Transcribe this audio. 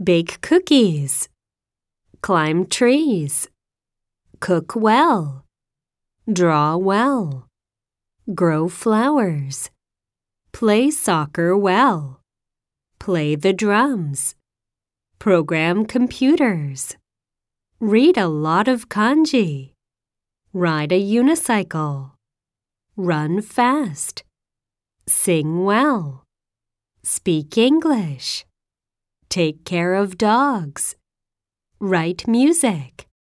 Bake cookies. Climb trees. Cook well. Draw well. Grow flowers. Play soccer well. Play the drums. Program computers. Read a lot of kanji. Ride a unicycle. Run fast. Sing well. Speak English. Take care of dogs. Write music.